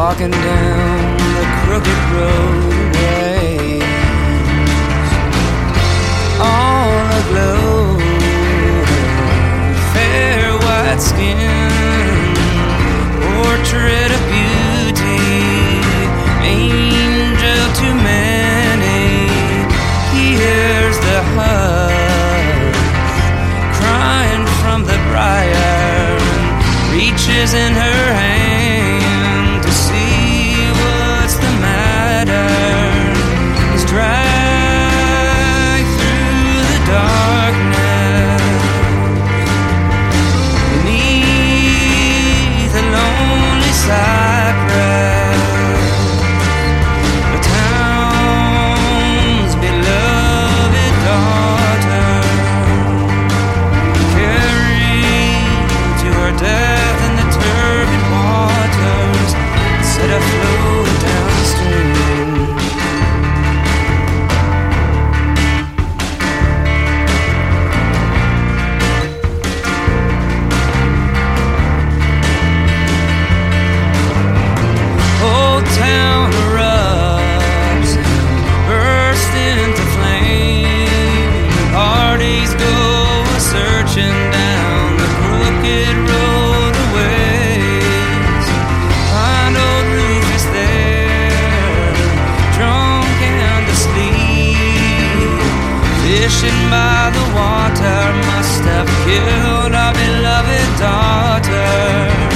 walking down the crooked roadways, all aglow, fair white skin, portrait of beauty, angel to many. Here's the hush, crying from the briar, reaches in her hand to see what's the matter. He's dragged through the darkness beneath a lonely cypress, the town's beloved daughter, carried to her death in the turbid waters, set afloat downstream. Old town erupts and bursts into flame. Parties go searching down the crooked roadways. Find old Rufus there, drunk and asleep, fishing by the water. Must have killed our beloved daughter.